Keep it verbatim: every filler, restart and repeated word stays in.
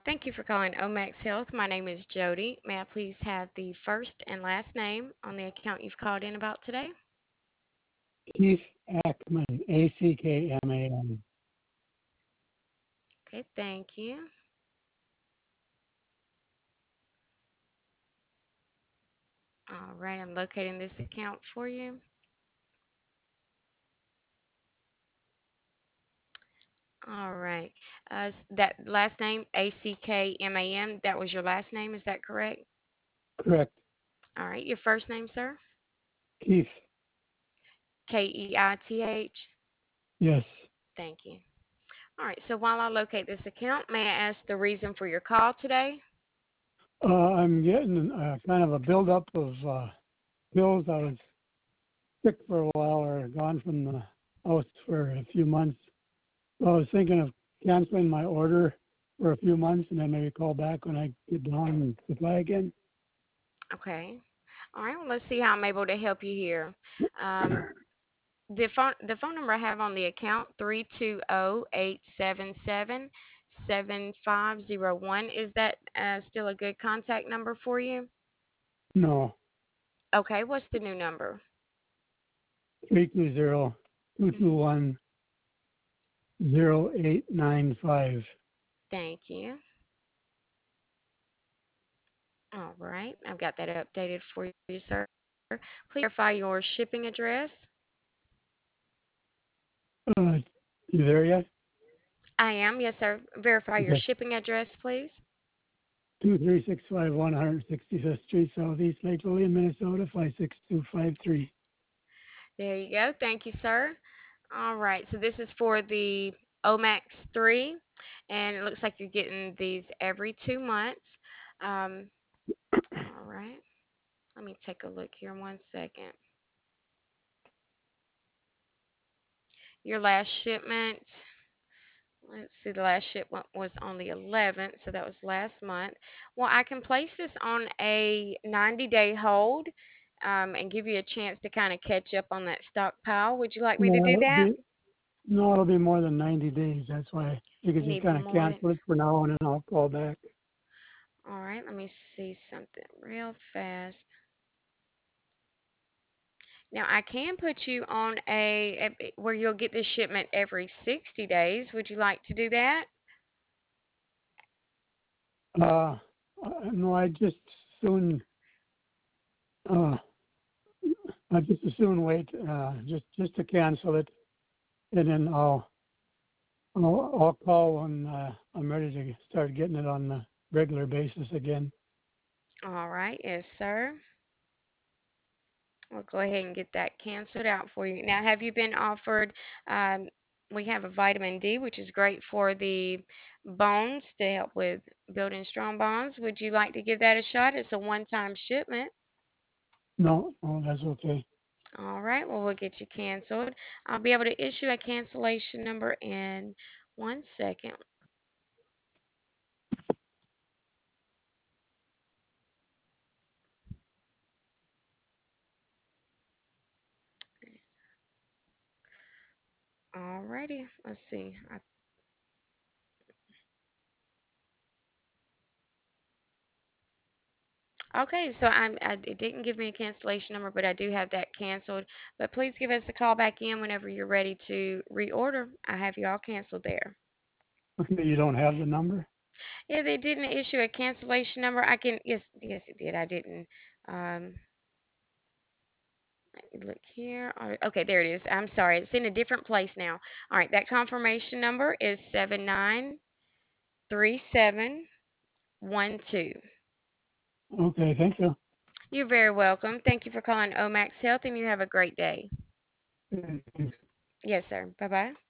Thank you for calling Omax Health. My name is Jody. May I please have the first and last name on the account you've called in about today? Keith Ackman, A C K M A N. Okay, thank you. All right, I'm locating this account for you. All right. Uh, s- that last name, A C K M A N, that was your last name, is that correct? Correct. All right, your first name, sir? Keith. K E I T H. Yes. Thank you. All right, so while I locate this account, may I ask the reason for your call today? Uh, I'm getting uh, kind of a buildup of uh, pills. I was sick for a while or gone from the house for a few months. So I was thinking of canceling my order for a few months and then maybe call back when I get down and supply again. Okay. All right, well, let's see how I'm able to help you here. Um, The phone the phone number I have on the account three two zero, eight seven seven, seven five zero one, is that uh, still a good contact number for you? No. Okay, what's the new number? three two zero, two two Hmm. one, zero eight nine five. Thank you. All right, I've got that updated for you, sir. Please verify your shipping address. Uh, you there yet? I am, yes, sir. Verify your Okay. shipping address, please. two three six five one, one hundred sixty-fifth Street, Southeast Lake Lillian, Minnesota, five six two five three. There you go. Thank you, sir. All right, so this is for the Omax three, and it looks like you're getting these every two months. Um, all right, let me take a look here one second. Your last shipment, let's see, the last shipment was on the eleventh, so that was last month. Well, I can place this on a ninety day hold um, and give you a chance to kind of catch up on that stockpile. Would you like me to No, do it'll that? be, no, it'll be more than ninety days. That's why you could You just need kind of more than. cancel it for now and then I'll call back. All right, let me see something real fast. Now, I can put you on a, a where you'll get this shipment every sixty days. Would you like to do that? Uh, uh, no, I just soon, uh, I just as soon wait, uh, just, just to cancel it and then I'll, I'll, I'll call when, uh, I'm ready to start getting it on a regular basis again. All right, yes, sir. We'll go ahead and get that canceled out for you. Now, have you been offered? Um, we have a vitamin D, which is great for the bones to help with building strong bonds. Would you like to give that a shot? It's a one-time shipment. No, no, that's okay. All right, well, we'll get you canceled. I'll be able to issue a cancellation number in one second. Alrighty, let's see. I, okay, so I'm, I, it didn't give me a cancellation number, but I do have that canceled. But please give us a call back in whenever you're ready to reorder. I have you all canceled there. Okay, you don't have the number? Yeah, they didn't issue a cancellation number. I can, yes, yes, it did. I didn't. Um, let me look here. All right, okay, there it is. I'm sorry, it's in a different place now. All right, that confirmation number is seven nine three seven one two. Okay, thank you. You're very welcome. Thank you for calling Omax Health, and you have a great day. Okay. Yes, sir. Bye bye.